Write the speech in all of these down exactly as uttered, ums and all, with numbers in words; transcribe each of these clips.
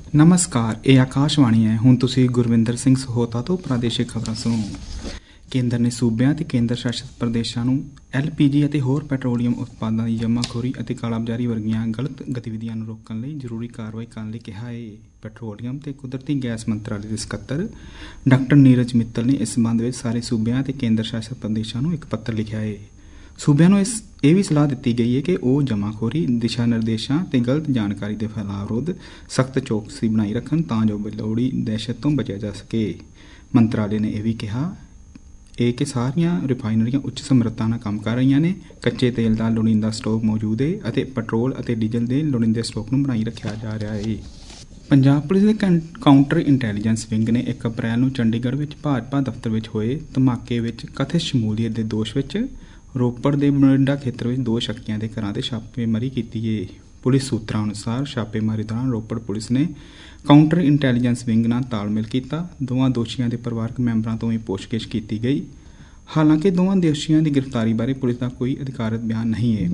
ਨਮਸਕਾਰ, ਇਹ ਆਕਾਸ਼ਵਾਣੀ ਹੈ। ਹੁਣ ਤੁਸੀਂ ਗੁਰਵਿੰਦਰ ਸਿੰਘ ਸਹੋਤਾ ਤੋਂ ਪ੍ਰਾਦੇਸ਼ਿਕ ਖਬਰਾਂ ਸੁਣੋ। ਕੇਂਦਰ ਨੇ ਸੂਬਿਆਂ ਅਤੇ ਕੇਂਦਰ ਸ਼ਾਸਿਤ ਪ੍ਰਦੇਸ਼ਾਂ ਨੂੰ ਐਲ ਪੀ ਜੀ ਅਤੇ ਹੋਰ ਪੈਟਰੋਲੀਅਮ ਉਤਪਾਦਾਂ ਦੀ ਜਮ੍ਹਾਖੋਰੀ ਅਤੇ ਕਾਲਾਬਾਜ਼ਾਰੀ ਵਰਗੀਆਂ ਗਲਤ ਗਤੀਵਿਧੀਆਂ ਨੂੰ ਰੋਕਣ ਲਈ ਜ਼ਰੂਰੀ ਕਾਰਵਾਈ ਕਰਨ ਲਈ ਕਿਹਾ ਹੈ। ਪੈਟਰੋਲੀਅਮ ਤੇ ਕੁਦਰਤੀ ਗੈਸ ਮੰਤਰਾਲੇ ਦੇ ਸਕੱਤਰ ਡਾਕਟਰ ਨੀਰਜ ਮਿੱਤਲ ਨੇ ਇਸ ਸੰਬੰਧ ਵਿੱਚ ਸਾਰੇ ਸੂਬਿਆਂ ਅਤੇ ਕੇਂਦਰ ਸ਼ਾਸਿਤ ਪ੍ਰਦੇਸ਼ਾਂ ਨੂੰ ਇੱਕ ਪੱਤਰ ਲਿਖਿਆ ਹੈ। ਸੂਬਿਆਂ ਨੂੰ ਇਸ ਇਹ ਵੀ ਸਲਾਹ ਦਿੱਤੀ ਗਈ ਹੈ ਕਿ ਉਹ ਜਮ੍ਹਾਖੋਰੀ, ਦਿਸ਼ਾ ਨਿਰਦੇਸ਼ਾਂ ਤੇ ਗਲਤ ਜਾਣਕਾਰੀ ਦੇ ਫੈਲਾਅ ਵਿਰੁੱਧ ਸਖਤ ਚੌਕਸੀ ਬਣਾਈ ਰੱਖਣ ਤਾਂ ਜੋ ਬੇਲੋੜੀ ਦਹਿਸ਼ਤ ਤੋਂ ਬਚਿਆ ਜਾ ਸਕੇ। ਮੰਤਰਾਲੇ ਨੇ ਇਹ ਵੀ ਕਿਹਾ ਇਹ ਕਿ ਸਾਰੀਆਂ ਰਿਫਾਈਨਰੀਆਂ ਉੱਚ ਸਮਰੱਥਾ ਨਾਲ ਕੰਮ ਕਰ ਰਹੀਆਂ ਨੇ, ਕੱਚੇ ਤੇਲ ਦਾ ਲੋੜੀਂਦਾ ਸਟਾਕ ਮੌਜੂਦ ਹੈ ਅਤੇ ਪੈਟਰੋਲ ਅਤੇ ਡੀਜ਼ਲ ਦੇ ਲੋੜੀਂਦੇ ਸਟਾਕ ਨੂੰ ਬਣਾਈ ਰੱਖਿਆ ਜਾ ਰਿਹਾ ਹੈ। ਪੰਜਾਬ ਪੁਲਿਸ ਦੇ ਕਾਊਂਟਰ ਇੰਟੈਲੀਜੈਂਸ ਵਿੰਗ ਨੇ ਇੱਕ ਅਪ੍ਰੈਲ ਨੂੰ ਚੰਡੀਗੜ੍ਹ ਵਿੱਚ ਭਾਜਪਾ ਦਫ਼ਤਰ ਵਿੱਚ ਹੋਏ ਧਮਾਕੇ ਵਿੱਚ ਕਥਿਤ ਸ਼ਮੂਲੀਅਤ ਦੇ ਦੋਸ਼ ਵਿੱਚ ਰੋਪੜ ਦੇ ਮੋਰਿੰਡਾ ਖੇਤਰ ਵਿੱਚ ਦੋ ਸ਼ੱਕੀਆਂ ਦੇ ਘਰਾਂ ਤੇ ਛਾਪੇਮਾਰੀ ਕੀਤੀ ਹੈ। ਪੁਲਿਸ ਸੂਤਰਾਂ ਅਨੁਸਾਰ ਛਾਪੇਮਾਰੀ ਦੌਰਾਨ ਰੋਪੜ ਪੁਲਿਸ ਨੇ ਕਾਊਂਟਰ ਇੰਟੈਲੀਜੈਂਸ ਵਿੰਗ ਨਾਲ ਤਾਲਮੇਲ ਕੀਤਾ। ਦੋਵਾਂ ਦੋਸ਼ੀਆਂ ਦੇ ਪਰਿਵਾਰਕ ਮੈਂਬਰਾਂ ਤੋਂ ਵੀ ਪੁੱਛਗਿੱਛ ਕੀਤੀ ਗਈ। ਹਾਲਾਂਕਿ ਦੋਵਾਂ ਦੋਸ਼ੀਆਂ ਦੀ ਗ੍ਰਿਫਤਾਰੀ ਬਾਰੇ ਪੁਲਿਸ ਦਾ ਕੋਈ ਅਧਿਕਾਰਤ ਬਿਆਨ ਨਹੀਂ ਹੈ।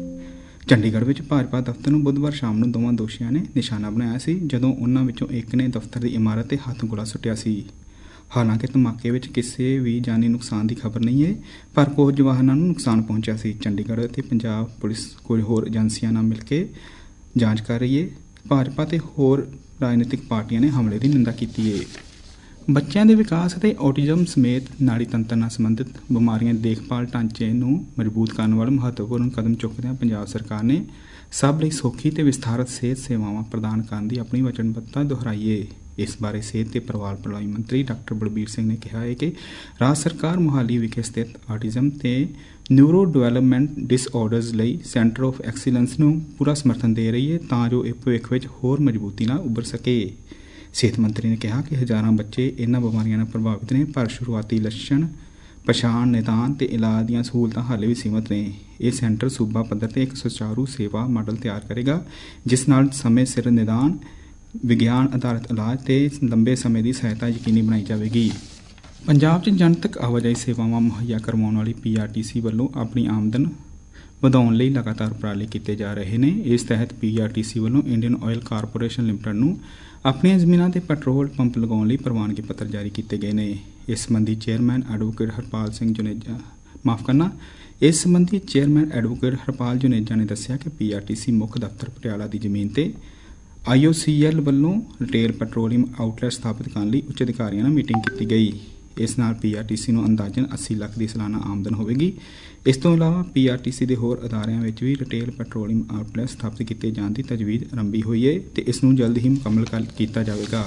ਚੰਡੀਗੜ੍ਹ ਵਿੱਚ ਭਾਜਪਾ ਦਫ਼ਤਰ ਨੂੰ ਬੁੱਧਵਾਰ ਸ਼ਾਮ ਨੂੰ ਦੋਵਾਂ ਦੋਸ਼ੀਆਂ ਨੇ ਨਿਸ਼ਾਨਾ ਬਣਾਇਆ ਸੀ, ਜਦੋਂ ਉਨ੍ਹਾਂ ਵਿੱਚੋਂ ਇੱਕ ਨੇ ਦਫ਼ਤਰ ਦੀ ਇਮਾਰਤ ਤੇ ਹੱਥ ਗੋਲਾ ਸੁੱਟਿਆ ਸੀ। ਹਾਲਾਂਕਿ ਧਮਾਕੇ ਵਿੱਚ ਕਿਸੇ ਵੀ ਜਾਨੀ ਨੁਕਸਾਨ ਦੀ ਖਬਰ ਨਹੀਂ ਹੈ, ਪਰ ਕੁਝ ਵਾਹਨਾਂ ਨੂੰ ਨੁਕਸਾਨ ਪਹੁੰਚਿਆ ਸੀ। ਚੰਡੀਗੜ੍ਹ ਅਤੇ ਪੰਜਾਬ ਪੁਲਿਸ ਕੁਝ ਹੋਰ ਏਜੰਸੀਆਂ ਨਾਲ ਮਿਲ ਕੇ ਜਾਂਚ ਕਰ ਰਹੀ ਹੈ। ਭਾਜਪਾ ਤੇ ਹੋਰ ਰਾਜਨੀਤਿਕ ਪਾਰਟੀਆਂ ਨੇ ਹਮਲੇ ਦੀ ਨਿੰਦਾ ਕੀਤੀ ਹੈ। ਬੱਚਿਆਂ ਦੇ ਵਿਕਾਸ ਅਤੇ ਔਟਿਜ਼ਮ ਸਮੇਤ ਨਾੜੀ ਤੰਤਰ ਨਾਲ ਸੰਬੰਧਿਤ ਬਿਮਾਰੀਆਂ ਦੇ ਦੇਖਭਾਲ ਢਾਂਚੇ ਨੂੰ ਮਜ਼ਬੂਤ ਕਰਨ ਵਾਲਾ ਮਹੱਤਵਪੂਰਨ ਕਦਮ ਚੁੱਕਦਿਆਂ ਪੰਜਾਬ ਸਰਕਾਰ ਨੇ ਸਭ ਲਈ ਸੌਖੀ ਤੇ ਵਿਸਥਾਰਤ ਸਿਹਤ ਸੇਵਾਵਾਂ ਪ੍ਰਦਾਨ ਕਰਨ ਦੀ ਆਪਣੀ ਵਚਨਬੱਧਤਾ ਦੁਹਰਾਈ ਹੈ। ਇਸ ਬਾਰੇ ਸਿਹਤ ਤੇ ਪਰਿਵਾਰ ਭਲਾਈ ਮੰਤਰੀ ਡਾਕਟਰ ਬਲਬੀਰ ਸਿੰਘ ਨੇ ਕਿਹਾ ਹੈ ਕਿ ਰਾਜ ਸਰਕਾਰ ਮੁਹਾਲੀ ਵਿਖੇ ਸਥਿਤ ਆਟਿਜ਼ਮ ਤੇ ਨਿਊਰੋ ਡਿਵੈਲਪਮੈਂਟ ਡਿਸਆਰਡਰਜ਼ ਲਈ ਸੈਂਟਰ ਆਫ ਐਕਸੀਲੈਂਸ ਨੂੰ ਪੂਰਾ ਸਮਰਥਨ ਦੇ ਰਹੀ ਹੈ ਤਾਂ ਜੋ ਇਹ ਭਵਿੱਖ ਵਿੱਚ ਹੋਰ ਮਜ਼ਬੂਤੀ ਨਾਲ ਉੱਭਰ ਸਕੇ। ਸਿਹਤ ਮੰਤਰੀ ਨੇ ਕਿਹਾ ਕਿ ਹਜ਼ਾਰਾਂ ਬੱਚੇ ਇਹਨਾਂ ਬਿਮਾਰੀਆਂ ਨਾਲ ਪ੍ਰਭਾਵਿਤ ਨੇ, ਪਰ ਸ਼ੁਰੂਆਤੀ ਲੱਛਣ, ਪਛਾਣ, ਨਿਦਾਨ ਤੇ ਇਲਾਜ ਦੀਆਂ ਸਹੂਲਤਾਂ ਹਾਲੇ ਵੀ ਸੀਮਤ ਨੇ। ਇਹ ਸੈਂਟਰ ਸੂਬਾ ਪੱਧਰ ਤੇ ਇੱਕ ਸੁਚਾਰੂ ਸੇਵਾ ਮਾਡਲ ਤਿਆਰ ਕਰੇਗਾ ਜਿਸ ਨਾਲ ਸਮੇਂ ਸਿਰ ਨਿਦਾਨ, ਵਿਗਿਆਨ ਆਧਾਰਿਤ ਇਲਾਜ ਤੇ ਲੰਬੇ ਸਮੇਂ ਦੀ ਸਹਾਇਤਾ ਯਕੀਨੀ ਬਣਾਈ ਜਾਵੇਗੀ। ਪੰਜਾਬ 'ਚ ਜਨਤਕ ਆਵਾਜਾਈ ਸੇਵਾਵਾਂ ਮੁਹੱਈਆ ਕਰਵਾਉਣ ਵਾਲੀ ਪੀ ਆਰ ਟੀ ਸੀ ਵੱਲੋਂ ਆਪਣੀ ਆਮਦਨ ਵਧਾਉਣ ਲਈ ਲਗਾਤਾਰ ਉਪਰਾਲੇ ਕੀਤੇ ਜਾ ਰਹੇ ਨੇ। ਇਸ ਤਹਿਤ ਪੀ ਆਰ ਟੀ ਸੀ ਵੱਲੋਂ ਇੰਡੀਅਨ ਆਇਲ ਕਾਰਪੋਰੇਸ਼ਨ ਲਿਮਟਿਡ ਨੂੰ ਆਪਣੀਆਂ ਜ਼ਮੀਨਾਂ ਤੇ ਪੈਟਰੋਲ ਪੰਪ ਲਗਾਉਣ ਲਈ ਪ੍ਰਵਾਨਗੀ ਪੱਤਰ ਜਾਰੀ ਕੀਤੇ ਗਏ ਨੇ। ਇਸ ਸੰਬੰਧੀ ਚੇਅਰਮੈਨ ਐਡਵੋਕੇਟ ਹਰਪਾਲ ਸਿੰਘ ਜੁਨੇਜਾ ਮਾਫ ਕਰਨਾ ਇਸ ਸੰਬੰਧੀ ਚੇਅਰਮੈਨ ਐਡਵੋਕੇਟ ਹਰਪਾਲ ਜੁਨੇਜਾ ਨੇ ਦੱਸਿਆ ਕਿ ਪੀ ਆਰ ਟੀ ਸੀ ਮੁੱਖ ਦਫ਼ਤਰ ਪਟਿਆਲਾ ਦੀ ਜ਼ਮੀਨ ਤੇ ਆਈ ਓ ਸੀ ਐਲ ਵੱਲੋਂ ਰਿਟੇਲ ਪੈਟਰੋਲੀਅਮ ਆਊਟਲੈਟ ਸਥਾਪਿਤ ਕਰਨ ਲਈ ਉੱਚ ਅਧਿਕਾਰੀਆਂ ਨਾਲ ਮੀਟਿੰਗ ਕੀਤੀ ਗਈ। ਇਸ ਨਾਲ ਪੀ ਆਰ ਟੀ ਸੀ ਨੂੰ ਅੰਦਾਜ਼ਨ ਅੱਸੀ ਲੱਖ ਦੀ ਸਾਲਾਨਾ ਆਮਦਨ ਹੋਵੇਗੀ। ਇਸ ਤੋਂ ਇਲਾਵਾ ਪੀ ਆਰ ਟੀ ਸੀ ਦੇ ਹੋਰ ਅਦਾਰਿਆਂ ਵਿੱਚ ਵੀ ਰਿਟੇਲ ਪੈਟਰੋਲੀਅਮ ਆਊਟਲੈਟ ਸਥਾਪਿਤ ਕੀਤੇ ਜਾਣ ਦੀ ਤਜਵੀਜ਼ ਆਰੰਭੀ ਹੋਈ ਹੈ ਤੇ ਇਸ ਨੂੰ ਜਲਦ ਹੀ ਮੁਕੰਮਲ ਕੀਤਾ ਜਾਵੇਗਾ।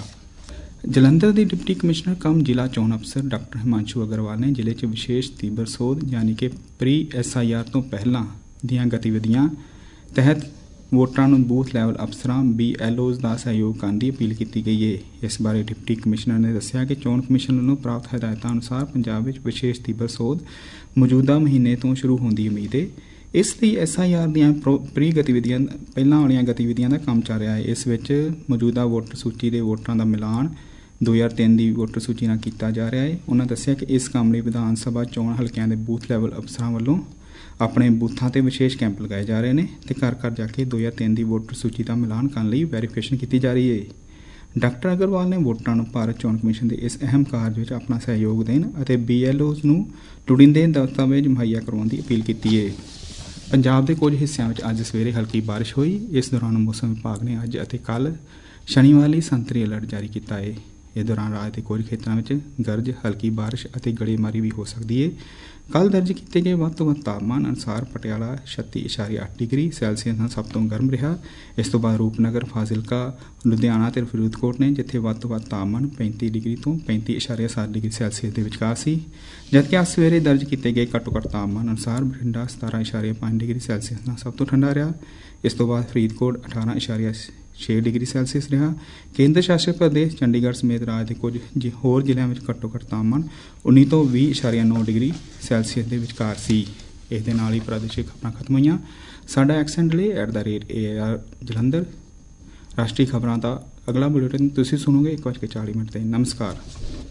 ਜਲੰਧਰ ਦੇ ਡਿਪਟੀ ਕਮਿਸ਼ਨਰ ਕਮ ਜ਼ਿਲ੍ਹਾ ਚੋਣ ਅਫਸਰ ਡਾਕਟਰ ਹਿਮਾਂਸ਼ੂ ਅਗਰਵਾਲ ਨੇ ਜ਼ਿਲ੍ਹੇ 'ਚ ਵਿਸ਼ੇਸ਼ ਤੀਬਰ ਸੋਧ ਯਾਨੀ ਕਿ ਪ੍ਰੀ ਐਸ ਆਈ ਆਰ ਤੋਂ ਪਹਿਲਾਂ ਦੀਆਂ ਗਤੀਵਿਧੀਆਂ ਤਹਿਤ ਵੋਟਰਾਂ ਨੂੰ ਬੂਥ ਲੈਵਲ ਅਫਸਰਾਂ ਬੀ ਐਲ ਓਜ਼ ਦਾ ਸਹਿਯੋਗ ਕਰਨ ਦੀ ਅਪੀਲ ਕੀਤੀ ਗਈ ਹੈ। ਇਸ ਬਾਰੇ ਡਿਪਟੀ ਕਮਿਸ਼ਨਰ ਨੇ ਦੱਸਿਆ ਕਿ ਚੋਣ ਕਮਿਸ਼ਨ ਵੱਲੋਂ ਪ੍ਰਾਪਤ ਹਦਾਇਤਾਂ ਅਨੁਸਾਰ ਪੰਜਾਬ ਵਿੱਚ ਵਿਸ਼ੇਸ਼ ਤੀਬਰ ਸੋਧ ਮੌਜੂਦਾ ਮਹੀਨੇ ਤੋਂ ਸ਼ੁਰੂ ਹੋਣ ਦੀ ਉਮੀਦ ਹੈ। ਇਸ ਲਈ ਐਸ ਆਈ ਆਰ ਦੀਆਂ ਪ੍ਰੀ ਗਤੀਵਿਧੀਆਂ ਪਹਿਲਾਂ ਵਾਲੀਆਂ ਗਤੀਵਿਧੀਆਂ ਦਾ ਕੰਮ ਚੱਲ ਰਿਹਾ ਹੈ। ਇਸ ਵਿੱਚ ਮੌਜੂਦਾ ਵੋਟਰ ਸੂਚੀ ਦੇ ਵੋਟਰਾਂ ਦਾ ਮਿਲਾਨ ਦੋ ਹਜ਼ਾਰ ਤਿੰਨ ਦੀ ਵੋਟਰ ਸੂਚੀ ਨਾਲ ਕੀਤਾ ਜਾ ਰਿਹਾ ਹੈ। ਉਹਨਾਂ ਦੱਸਿਆ ਕਿ ਇਸ ਕੰਮ ਲਈ ਵਿਧਾਨ ਸਭਾ ਚੋਣ ਹਲਕਿਆਂ ਦੇ ਬੂਥ ਲੈਵਲ ਅਫਸਰਾਂ ਵੱਲੋਂ ਆਪਣੇ ਬੂਥਾਂ ਤੇ ਵਿਸ਼ੇਸ਼ ਕੈਂਪ ਲਗਾਏ ਜਾ ਰਹੇ ਨੇ ਤੇ ਘਰ ਘਰ ਜਾ ਕੇ ਦੋ ਹਜ਼ਾਰ ਤਿੰਨ ਦੀ ਵੋਟਰ ਸੂਚੀ ਦਾ ਮਿਲਾਨ ਕਰਨ ਲਈ ਵੈਰੀਫਿਕੇਸ਼ਨ ਕੀਤੀ ਜਾ ਰਹੀ ਹੈ। ਡਾਕਟਰ ਅਗਰਵਾਲ ਨੇ ਵੋਟਰਾਂ ਨੂੰ ਭਾਰਤ ਚੋਣ ਕਮਿਸ਼ਨ ਦੇ ਇਸ ਅਹਿਮ ਕਾਰਜ ਵਿੱਚ ਆਪਣਾ ਸਹਿਯੋਗ ਦੇਣ ਅਤੇ ਬੀ ਐਲ ਓਜ਼ ਨੂੰ ਲੋੜੀਂਦੇ ਦਸਤਾਵੇਜ਼ ਮੁਹੱਈਆ ਕਰਵਾਉਣ ਦੀ ਅਪੀਲ ਕੀਤੀ ਹੈ। ਪੰਜਾਬ ਦੇ ਕੁਝ ਹਿੱਸਿਆਂ ਵਿੱਚ ਅੱਜ ਸਵੇਰੇ ਹਲਕੀ ਬਾਰਿਸ਼ ਹੋਈ। ਇਸ ਦੌਰਾਨ ਮੌਸਮ ਵਿਭਾਗ ਨੇ ਅੱਜ ਅਤੇ ਕੱਲ੍ਹ ਸ਼ਨੀਵਾਰ ਲਈ ਸੰਤਰੀ ਅਲਰਟ ਜਾਰੀ ਕੀਤਾ ਹੈ। ਇਸ ਦੌਰਾਨ ਰਾਜ ਦੇ ਕੁਝ ਖੇਤਰਾਂ ਵਿੱਚ ਗਰਜ, ਹਲਕੀ ਬਾਰਿਸ਼ ਅਤੇ ਗੜੇਮਾਰੀ ਵੀ ਹੋ ਸਕਦੀ ਹੈ। ਕੱਲ੍ਹ ਦਰਜ ਕੀਤੇ ਗਏ ਵੱਧ ਤੋਂ ਵੱਧ ਤਾਪਮਾਨ ਅਨੁਸਾਰ ਪਟਿਆਲਾ ਛੱਤੀ ਇਸ਼ਾਰੀਆ ਅੱਠ ਡਿਗਰੀ ਸੈਲਸੀਅਸ ਨਾਲ ਸਭ ਤੋਂ ਗਰਮ ਰਿਹਾ। ਇਸ ਤੋਂ ਬਾਅਦ ਰੂਪਨਗਰ, ਫਾਜ਼ਿਲਕਾ, ਲੁਧਿਆਣਾ ਅਤੇ ਫਰੀਦਕੋਟ ਨੇ ਜਿੱਥੇ ਵੱਧ ਤੋਂ ਵੱਧ ਤਾਪਮਾਨ ਪੈਂਤੀ ਡਿਗਰੀ ਤੋਂ ਪੈਂਤੀ ਇਸ਼ਾਰੀਆ ਸੱਤ ਡਿਗਰੀ ਸੈਲਸੀਅਸ ਦੇ ਵਿਚਕਾਰ ਸੀ, ਜਦਕਿ ਅੱਜ ਸਵੇਰੇ ਦਰਜ ਕੀਤੇ ਗਏ ਘੱਟੋ ਘੱਟ ਤਾਪਮਾਨ ਅਨੁਸਾਰ ਬਠਿੰਡਾ ਸਤਾਰਾਂ ਇਸ਼ਾਰੀਆ ਪੰਜ ਡਿਗਰੀ ਸੈਲਸੀਅਸ ਨਾਲ ਸਭ ਤੋਂ ਠੰਡਾ ਰਿਹਾ। ਇਸ ਤੋਂ ਬਾਅਦ ਫਰੀਦਕੋਟ ਅਠਾਰਾਂ ਇਸ਼ਾਰੀਆ ਛੇ ਡਿਗਰੀ ਸੈਲਸੀਅਸ ਰਿਹਾ। ਕੇਂਦਰ ਸ਼ਾਸਿਤ ਪ੍ਰਦੇਸ਼ ਚੰਡੀਗੜ੍ਹ ਸਮੇਤ ਰਾਜ ਦੇ ਕੁਝ ਹੋਰ ਜ਼ਿਲ੍ਹਿਆਂ ਵਿੱਚ ਘੱਟੋ ਘੱਟ ਤਾਪਮਾਨ ਉੱਨੀ ਤੋਂ ਵੀਹ ਇਸ਼ਾਰੀਆ ਨੌ ਡਿਗਰੀ ਸੈਲਸੀਅਸ ਦੇ ਵਿਚਕਾਰ ਸੀ। ਇਸ ਦੇ ਨਾਲ ਹੀ ਪ੍ਰਾਦੇਸ਼ਿਕ ਖਬਰਾਂ ਖਤਮ ਹੋਈਆਂ। ਸਾਡਾ ਐਕਸੈਂਟ ਲਈ at the rate A R Jalandhar. ਰਾਸ਼ਟਰੀ ਖਬਰਾਂ ਦਾ ਅਗਲਾ ਬੁਲੇਟਿਨ ਤੁਸੀਂ ਸੁਣੋਗੇ ਇੱਕ ਵੱਜ ਕੇ ਚਾਲੀ ਮਿੰਟ 'ਤੇ। ਨਮਸਕਾਰ।